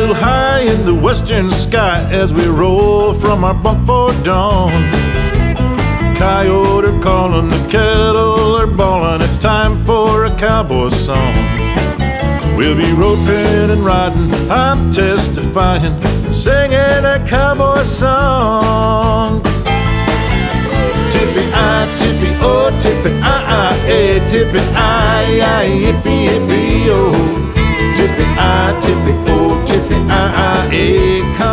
little high in the western sky as we roll from our bunk for dawn. Coyote are calling, the kettle are bawling, it's time for a cowboy song. We'll be roping and riding, I'm testifying, singing a cowboy song. Tippy-I, tippy-oh, tippy-I-I-ay, tippy-I-I, yippee-yippee-oh. Tippy-I, tippy-oh, tippy-I-I-ay,